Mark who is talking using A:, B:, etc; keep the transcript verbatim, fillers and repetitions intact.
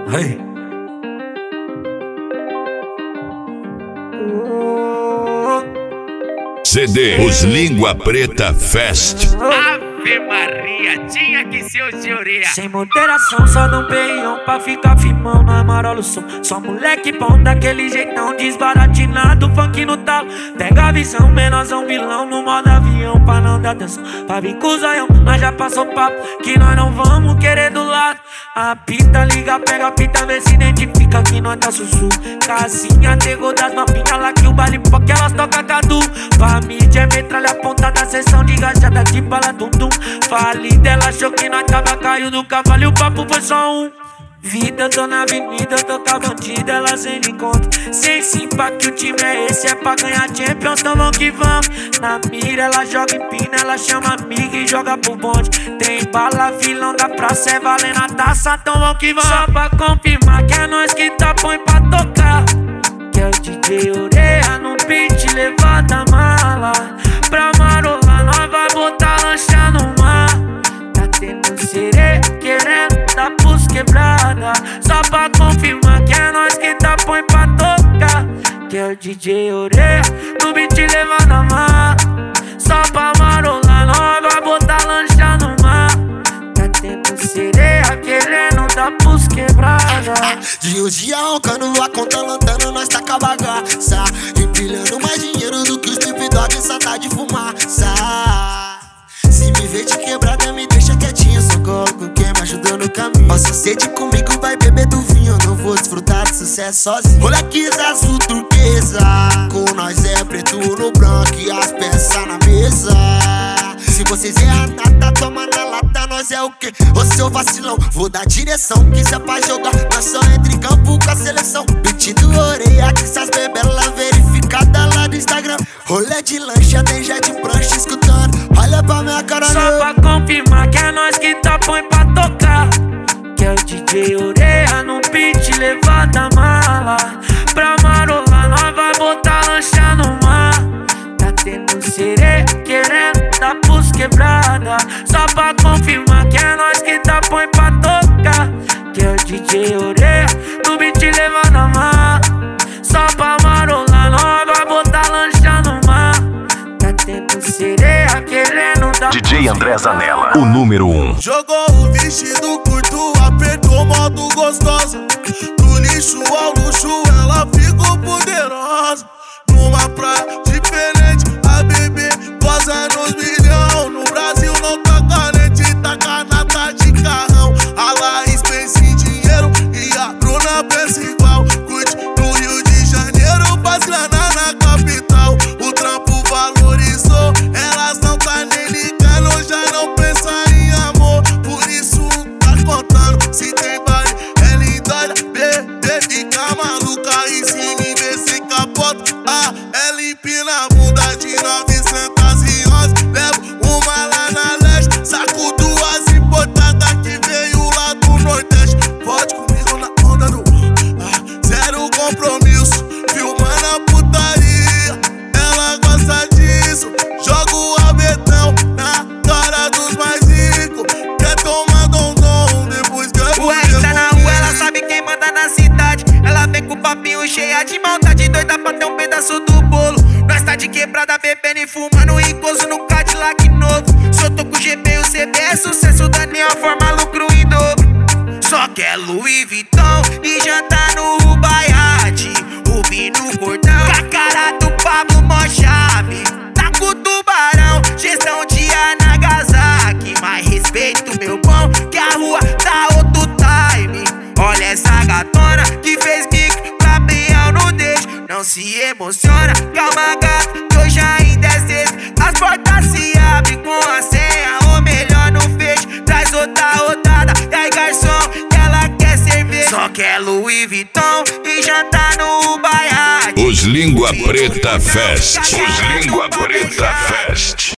A: Hey.
B: C D Os Língua Preta Fest.
C: Ave Maria, tinha que ser o de orelha.
A: Sem moderação, só dá um peião pra ficar firmão na marola o som. Só moleque bom daquele jeitão, desbaratinado, funk no talo. Pega a visão, menorzão vilão no modo avião, pra não dar atenção. Pra vir com o zoião, mas já passou papo que nós não vamos querer do lado. A pita liga, pega a pita, vê se identifica que nós tá sussu. Casinha, negou das novinhas lá que o baile porque elas tocam cadu. Pra mídia é metralha apontada, sessão de gajada de bala dum dum. Falei dela, achou que nós tava caiu do cavalo e o papo foi só um. Vida, eu tô na avenida, eu tô com a bandida, ela sem encontro. Sem simpa que o time é esse, é pra ganhar Champions, então vamos que vamos. Na mira, ela joga empina, ela chama amiga e joga pro bonde. Tem bala, vilão da praça, é valendo a taça, então vamos que vamos. Só pra confirmar que é nós que tá põe pra tocar. Que é o D J Oreia no beat, levanta a mala. Pra marolar, nós vai botar lancha no mar. Tá tendo sereia, querendo dar pros quebrada. Só pra confirmar que é nós que tá põe pra tocar. Que é o D J Oreia no beat, levanta a mar. Só pra marolar, nós vai botar lancha no mar. Tá tendo sereia, querendo dar pros quebrada.
D: De um dia roncando, a conta lantando, nós tá com a bagaça. Empilhando mais dinheiro do que os Snoop Dogg, só tá de fumaça. Se me vê de quebrada, me deixa quietinho, só coloco quem me ajudou no caminho. Passa sede comigo, vai beber do vinho, não vou desfrutar de sucesso sozinho. Rolex azul turquesa, com nós é preto no branco e as peças na mesa. Se vocês erram nada, toma na lata, nós é o quê? Ô seu vacilão, vou dar direção, que se é pra jogar, nós só entra em campo com a seleção. Beat do Oreia, que essas bebelas verificadas lá do Instagram. Rolê de lancha, tem já de prancha escutando, olha pra minha cara.
A: Só pra confirmar que é nós que tá põe pra tocar. Que é o D J Oreia no beat, levanta a mala. Pra marolar, nós vai botar lancha no mar. Tá tendo sereia, querendo dar pros quebrada. Só pra confirmar que é nós que tá põe pra tocar. Que é o D J Oreia no beat, levanta a mar. Só pra marolar, nós vai botar lancha no mar. Tá tendo sereia, querendo dar
B: D J André Zanella, o número um.
E: Jogou o vestido curto, apertou modo gostosa. Do lixo ao luxo, ela ficou poderosa. Numa praia diferente, a bebê goza nos milhão. No Brasil não tá carente, tá canata de carrão. A Laís pensa em dinheiro e a Bruna pensa igual. Curte no Rio de Janeiro, faz grana na capital. O trampo valorizou, elas não tá nem ligando, já não pensa em amor. Por isso tá contando, se tem baile, ela endoida. Bebê fica maluca e se me vê sem capota. Ah, ela empina a bunda de novecentos e onze. Levo uma lá na leste, saco duas importadas que veio lá do Nordeste. Pode comigo na onda do ah, zero compromisso, filmando a putaria. Ela gosta disso, joga o abetão na cara dos mais ricos. Quer tomar dom-dom depois que é
C: O R tá na rua, ela sabe quem manda na cidade. Ela vem com o papinho cheia de maldade, doida pra ter um pedaço do bolo. Nós tá de quebrada, bebendo e fumando e gozo no Cadillac novo. Só tô com o G P e o C B é sucesso, Daniel forma lucro em dobro. Só quer Louis Vuitton e jantar no Rubaiate. Rubi no cordão, com a cara do Pablo mó chave. Tá com o tubarão, gestão de Nagasaki. Mas respeito meu bom, que a rua tá outro time. Olha essa gatona que fez kick pra peão no deixo. Não se emociona, calma gata, que hoje ainda é sexta. As portas se abrem com a senha, ou melhor não fecho. Traz outra rodada, e aí garçom, ela quer cerveja. Só quer Louis Vuitton e jantar no Baiate.
B: Os Língua Preta Fest. Os Língua Preta Fest.